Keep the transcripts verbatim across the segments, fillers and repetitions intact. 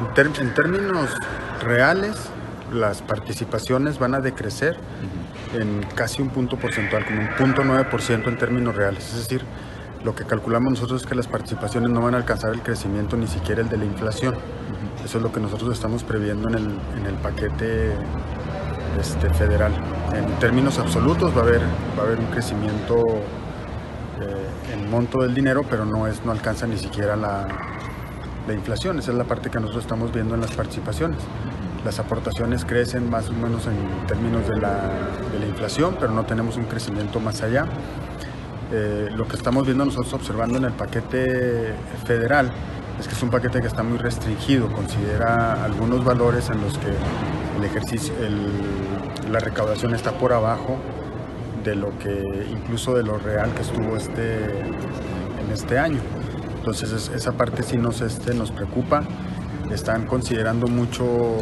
en, ter en términos reales, las participaciones van a decrecer uh-huh. en casi un punto porcentual, como un punto nueve por ciento en términos reales. Es decir, lo que calculamos nosotros es que las participaciones no van a alcanzar el crecimiento, ni siquiera el de la inflación. Uh-huh. Eso es lo que nosotros estamos previendo en el, en el paquete este, federal. En términos absolutos va a haber, va a haber un crecimiento eh, en monto del dinero, pero no, es, no alcanza ni siquiera la, la inflación. Esa es la parte que nosotros estamos viendo en las participaciones. Las aportaciones crecen más o menos en términos de la, de la inflación, pero no tenemos un crecimiento más allá. Eh, lo que estamos viendo nosotros observando en el paquete federal es que es un paquete que está muy restringido, considera algunos valores en los que el ejercicio, el, la recaudación está por abajo de lo que, incluso de lo real que estuvo este, en este año. Entonces es, esa parte sí nos, este, nos preocupa. Están considerando mucho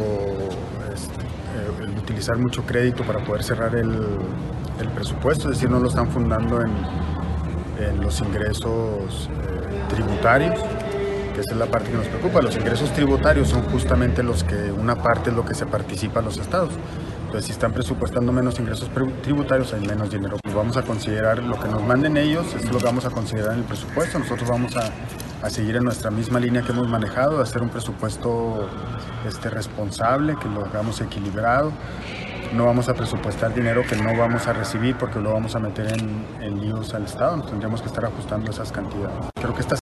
este, el utilizar mucho crédito para poder cerrar el, el presupuesto, es decir, no lo están fundando en, en los ingresos eh, tributarios, que esa es la parte que nos preocupa. Los ingresos tributarios son justamente los que, una parte es lo que se participa a los estados. Entonces, si están presupuestando menos ingresos tributarios, hay menos dinero. Pues vamos a considerar lo que nos manden ellos, es lo que vamos a considerar en el presupuesto. Nosotros vamos a, a seguir en nuestra misma línea que hemos manejado, de hacer un presupuesto este, responsable, que lo hagamos equilibrado. No vamos a presupuestar dinero que no vamos a recibir porque lo vamos a meter en, en líos al Estado. Nos tendríamos que estar ajustando esas cantidades. Creo que esta